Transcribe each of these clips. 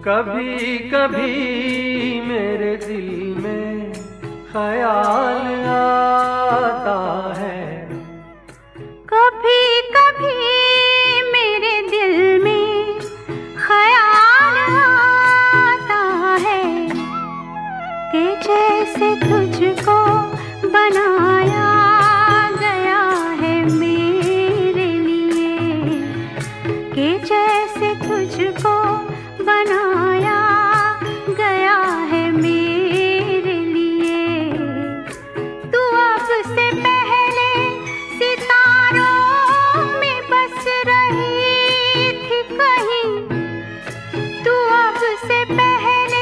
कभी कभी मेरे दिल में ख्याल आता है, कभी कभी मेरे दिल में ख्याल आता है कि जैसे तुझको बनाया गया है मेरे लिए, कि जैसे तुझको बनाया गया है मेरे लिए। तू अब से पहले सितारों में बस रही थी कहीं, तू अब से पहले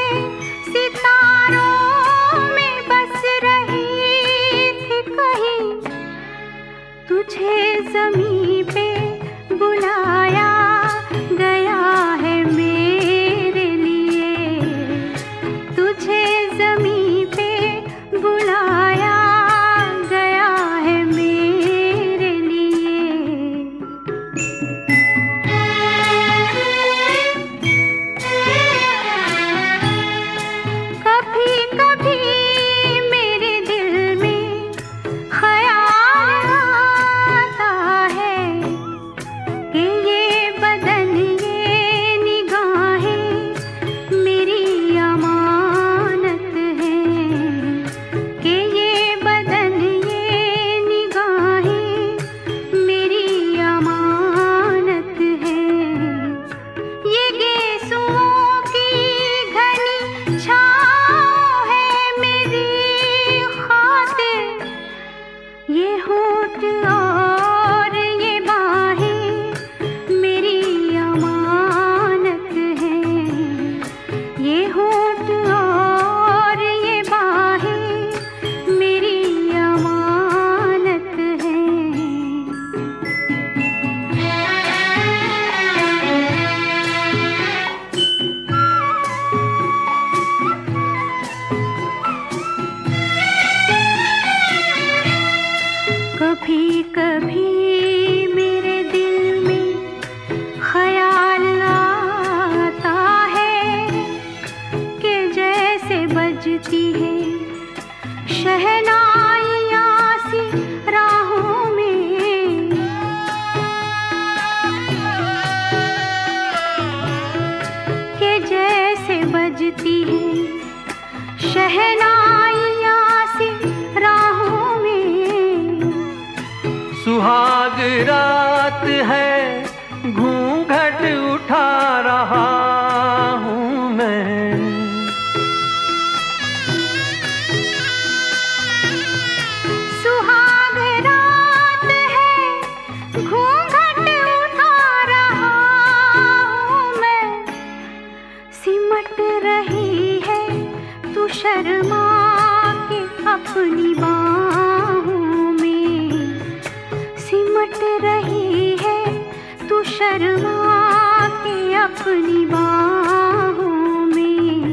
सितारों में बस रही थी कहीं। तुझे ज़मीं पे बुलाया गया है मेरे लिए, तुझे ज़मीं पे बुलाया गया है मेरे लिए। कभी कभी मेरे दिल में ख्याल आता है कि ये बदन ये निगाहें मेरी अमानत हैं, कि ये बदन ये निगाहें मेरी अमानत हैं। ये गेसुओं की घनी छाँव है मेरी खातिर, ये होठ और ये बाहें मेरी अमानत हैं, ये होठ और ये बाहें मेरी अमानत हैं। कभी कभी मेरे दिल में ख्याल आता है कि जैसे बजती है शहनाइयाँ सी राहों में, कि जैसे बजती है शहनाइयाँ सी राहों में। सुहाग रात है घूंघट उठा रहा हूँ मैं, सुहाग रात है घूंघट उठा रहा हूँ मैं। सिमट रही है तू शर्मा के अपनी बाहों में, सिमट रही है तू शर्मा के अपनी बाहों में।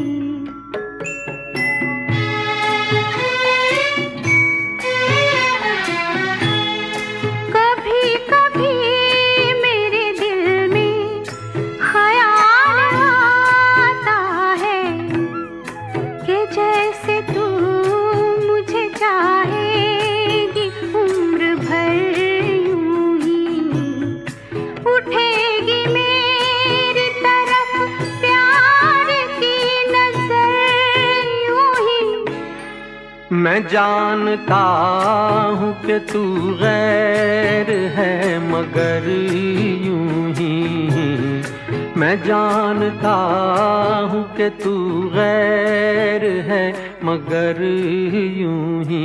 कभी कभी मेरे दिल में ख्याल आता है कि जैसे तू मुझे चाहेगी उम्र भर यूं ही, उठेगी मेरी तरफ प्यार की नजर यूं ही। मैं जानता हूँ कि तू गैर है मगर यूं ही, मैं जानता हूँ कि तू गैर है मगर यूं ही।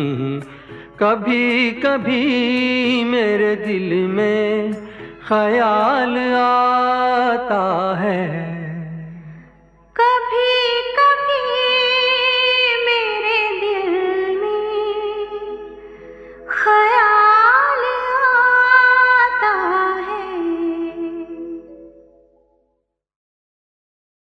कभी कभी मेरे दिल में ख्याल आता है।